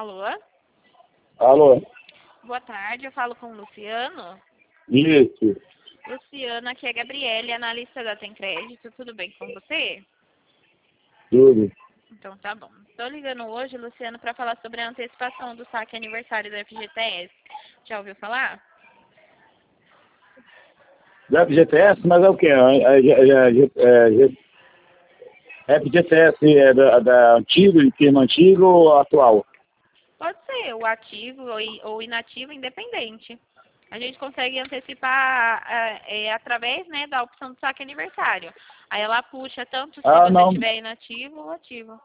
Alô? Alô? Boa tarde, eu falo com o Luciano. Isso. Luciano, aqui é a Gabriele, analista da Tem Crédito. Tudo bem com você? Tudo. Então tá bom. Estou ligando hoje, Luciano, para falar sobre a antecipação do saque aniversário da FGTS. Já ouviu falar? Da FGTS, mas é o quê? FGTS é da antigo, de termo antigo ou atual? Pode ser o ativo ou inativo, independente. A gente consegue antecipar através, né, da opção do saque aniversário. Aí ela puxa tanto se você Não. tiver inativo ou ativo.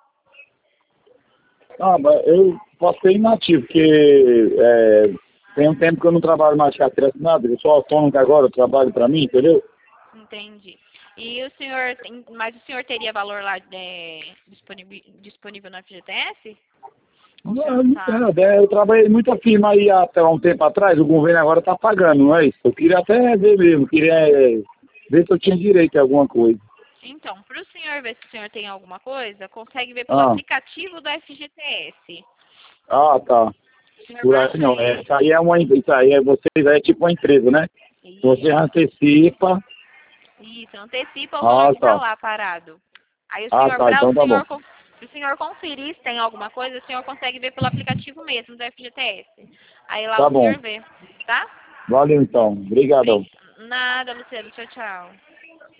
Mas eu posso ser inativo, porque tem um tempo que eu não trabalho mais de carteira assinada, eu sou autônomo agora, eu trabalho para mim, entendeu? Entendi. E o senhor, mas o senhor teria valor lá disponível na FGTS? Eu trabalhei em muita firma aí até um tempo atrás, o governo agora está pagando, não é isso? Eu queria até ver mesmo, queria ver se eu tinha direito a alguma coisa. Então, para o senhor ver se o senhor tem alguma coisa, consegue ver pelo aplicativo da FGTS. Tá. Por aí não, isso aí vocês é tipo uma empresa, né? Isso. Você antecipa. Isso, antecipa o valor que está lá parado. Aí o senhor, Então tá bom. se o senhor conferir se tem alguma coisa, o senhor consegue ver pelo aplicativo mesmo da FGTS. Aí lá Tá o bom. senhor vê, tá? Valeu então, obrigadão. Nada, Luciano, tchau, tchau.